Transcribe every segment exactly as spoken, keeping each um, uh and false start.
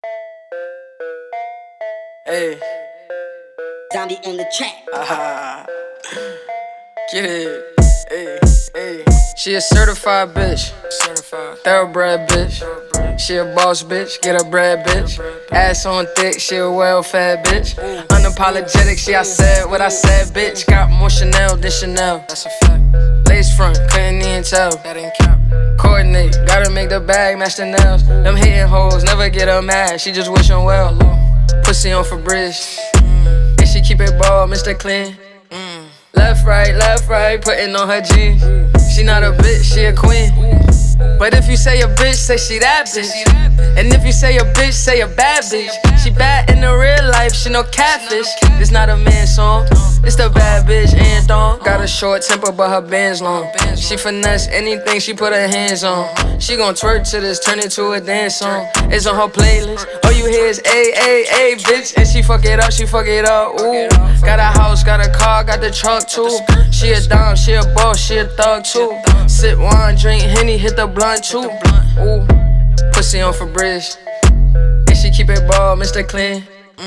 Hey, Zombie on the track. ah, get it. Hey, hey. She a certified bitch, certified thoroughbred bitch. She a boss bitch, get a bread bitch. Ass on thick, she a well-fed bitch. Unapologetic, she I said what I said, bitch. Got more Chanel than Chanel, that's a fact. Lace front, couldn't even tell, that ain't cap. Coordinate, gotta make the bag match the nails. Them hating hoes never get her mad, she just wishing well. Pussy on Febreze, and she keep it ball, Mister Clean. Left, right, left, right, putting on her jeans. She not a bitch, she a queen. But if you say a bitch, say she that bitch. And if you say a bitch, say a bad bitch. She bad in the real life, she no catfish. This not a man song, it's the bad bitch anthem. Got a short temper, but her band's long. She finesse anything she put her hands on. She gon' twerk to this, turn it to a dance song. It's on her playlist, all you hear is A, A, A, bitch. And she fuck it up, she fuck it up, ooh. Got a house, got a car, got the truck too. She a dime, she a boss, she a thug too. Sip wine, drink Henny, hit the blunt too. Ooh, pussy on Febreze, and she keep it ball, Mister Clean.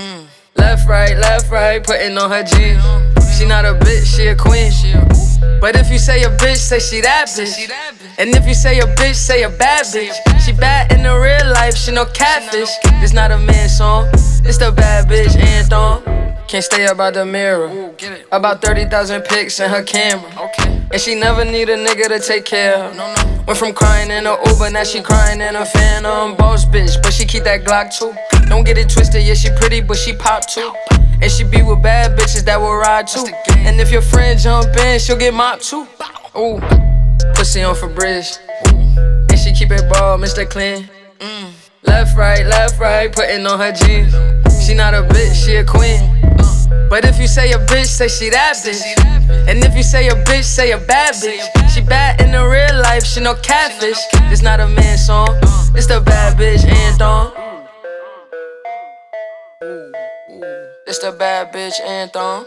Left, right, left, right, putting on her jeans. She not a bitch, she a queen. But if you say a bitch, say she that bitch. And if you say a bitch, say a bad bitch. She bad in the real life, she no catfish. This not a man song, it's the bad bitch anthem. Can't stay about the mirror. About thirty thousand pics in her camera. And she never need a nigga to take care of. Went from crying in a Uber, now she crying in a Phantom. Boss bitch, but she keep that Glock too. Don't get it twisted, yeah she pretty, but she pop too. And she be with bad bitches that will ride too. And if your friend jump in, she'll get mopped too. Ooh, pussy on Febreze, and she keep it ball, Mister Clean. Left, right, left, right, putting on her jeans. She not a bitch, she a queen. But if you say a bitch, say she that bitch. And if you say a bitch, say a bad bitch. She bad in the real life, she no catfish. This not a man song, it's the bad bitch anthem. It's the bad bitch anthem.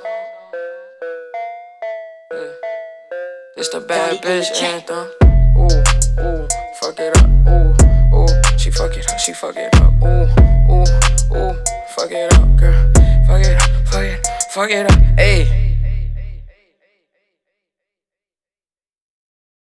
It's the bad bitch anthem. Ooh, ooh, fuck it up. Ooh, ooh, she fuck it up, she fuck it up. Ooh, ooh, ooh, fuck it up, girl. Fuck it up, fuck it, fuck it up. Ayy.